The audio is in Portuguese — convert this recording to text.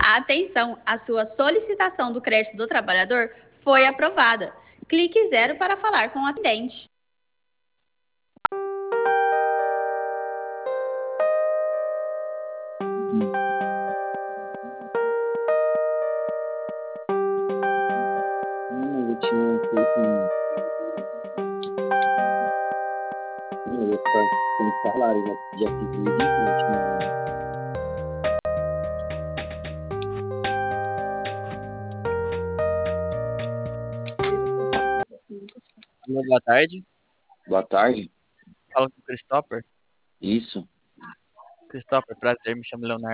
Atenção, a sua solicitação do crédito do trabalhador foi aprovada. Clique 0 para falar com o atendente. Eu tinha feito eu ia ficar com salário, já fiz 2020, Boa tarde. Boa tarde. Fala com o Christopher. Isso. Christopher, prazer, me chamo Leonardo.